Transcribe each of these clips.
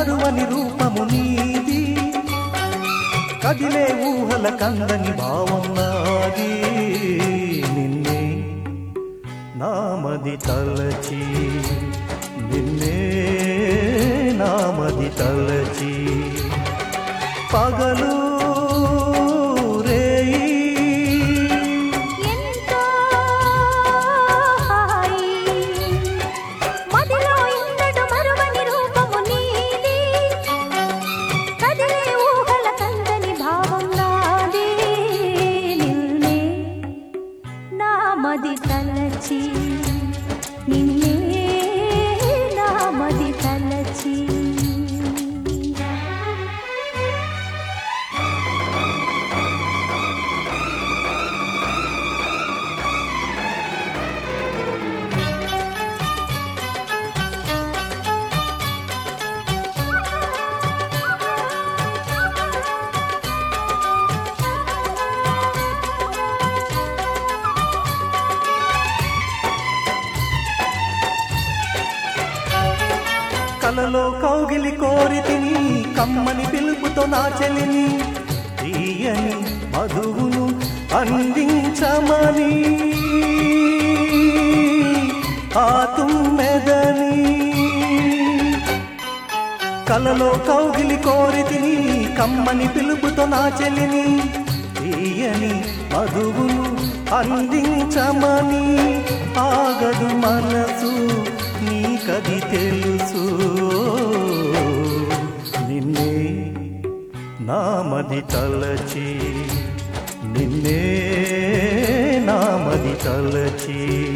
మరువని రూపము నీది, కదిలే ఊహల కందని భావం నాది. నిన్నే నామది తలచి, నిన్నే నామది తలచి, పగలు నామది తలచి, నిన్నే నామది తలచి. కలలో కౌగిలి కోరితిని, కమ్మని పిలుపుతో నా చెలిని, తీయని మధువును అందించమని, ఆ తుమ్మెదని. కలలో కౌగిలి కోరితిని, కమ్మని పిలుపుతో నా చెలిని, తీయని మధువును అందించమని, ఆగదు మనసు నీకది తెలుసు. నిన్నే నామది తలచి, నిన్నే నామది తలచి,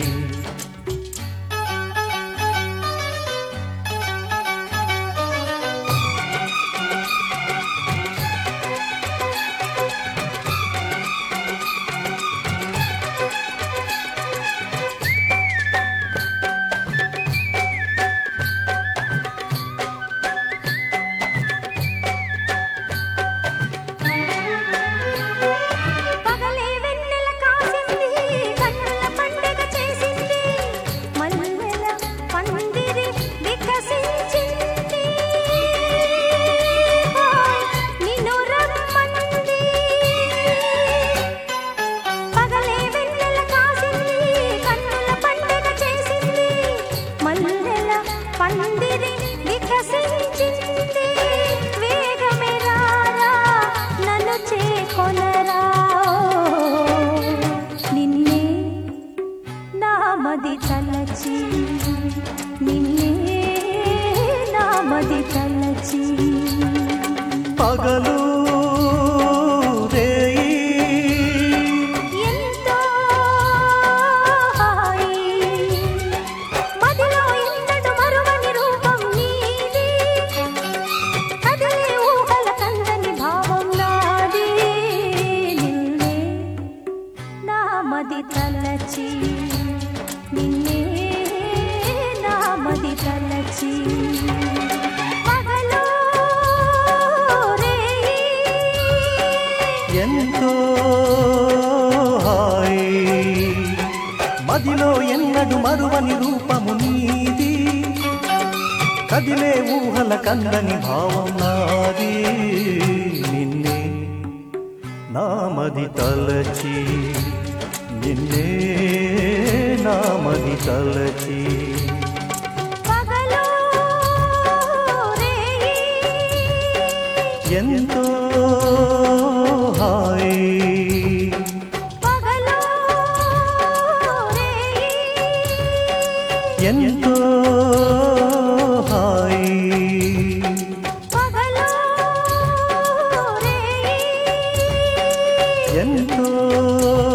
పందిరి వికసించింది. వేగమే రారా నన్ను చేకొనరా, నిన్నే నామది తలచి, నిన్నే నామది తలచి, పగలు నామది తలచి, నిన్నే నామది తలచి, పగలు రేయి ఎంతో హాయి, మదిలో ఎన్నడు మరువని రూపము నీది, కదిలే ఊహల కందని భావం నాది. నిన్నే నామది తలచి, నిన్నే నామది తలచి, పగలు రేయి ఎంతో హాయి, పగలు రేయి ఎంతో హాయి, పగలు రేయి ఎంతో